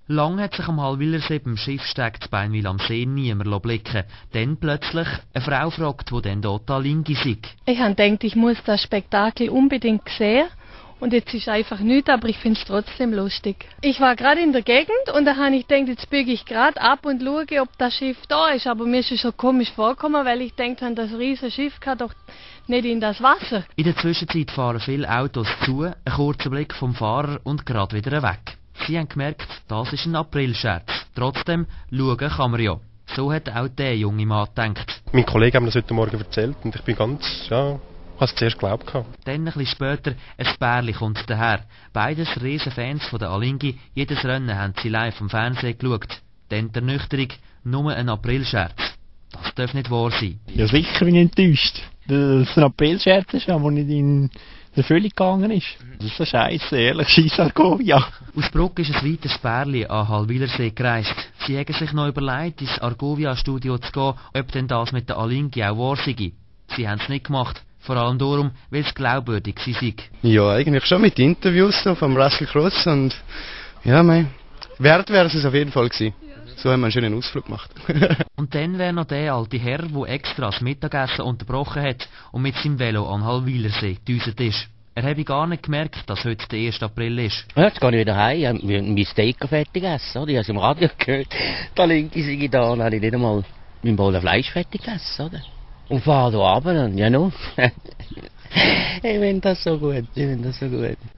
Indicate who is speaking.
Speaker 1: Lang hat sich am Hallwilersee beim Schiffsteg zu Beinwil am See niemand blicken. Dann plötzlich eine Frau fragt, wo denn dort Alingi sei.
Speaker 2: Ich habe gedacht, ich muss das Spektakel unbedingt sehen. Und jetzt ist einfach nichts, aber ich finde es trotzdem lustig. Ich war gerade in der Gegend und da habe ich gedacht, jetzt biege ich gerade ab und schaue, ob das Schiff da ist. Aber mir ist es so komisch vorgekommen, weil ich denke, das riesige Schiff kann doch nicht in das Wasser.
Speaker 1: In der Zwischenzeit fahren viele Autos zu, ein kurzer Blick vom Fahrer und gerade wieder weg. Sie haben gemerkt, das ist ein Aprilscherz. Trotzdem, schauen kann man ja. So hat auch der junge Mann gedacht.
Speaker 3: Mein Kollege hat mir das heute Morgen erzählt und ich bin ich habe es zuerst geglaubt.
Speaker 1: Dann ein bisschen später, ein Pärchen kommt daher. Beides riesen Fans von der Alingi, jedes Rennen haben sie live am Fernsehen geschaut. Dann die Ernüchterung, nur ein Aprilscherz. Das darf nicht wahr sein.
Speaker 4: Ja, sicher bin ich enttäuscht. Dass es ein Aprilscherz ist, der nicht in Erfüllung gegangen ist. Das ist so scheisse, ehrlich, scheiss Argovia.
Speaker 1: Aus Bruck ist ein weiteres Pärchen an Hallwilersee gereist. Sie haben sich noch überlegt, ins Argovia-Studio zu gehen, ob denn das mit der Alingi auch wahr sei. Sie haben es nicht gemacht. Vor allem darum, weil es glaubwürdig sei.
Speaker 5: Ja, eigentlich schon mit Interviews so vom Russell Cross und ja, wert wäre es auf jeden Fall gewesen. So haben wir einen schönen Ausflug gemacht.
Speaker 1: Und dann wäre noch der alte Herr, der extra das Mittagessen unterbrochen hat und mit seinem Velo an Hallwilersee gedüset ist. Er habe gar nicht gemerkt, dass heute der 1. April ist.
Speaker 6: Ja, jetzt gehe ich wieder heim, ich habe mein Steak fertig gegessen. Oder? Ich habe es im Radio gehört, da linke sei da, und habe ich nicht einmal mein Bowl Fleisch fertig gegessen. Oder? Und fahre da runter, ja no. Ich finde das so gut,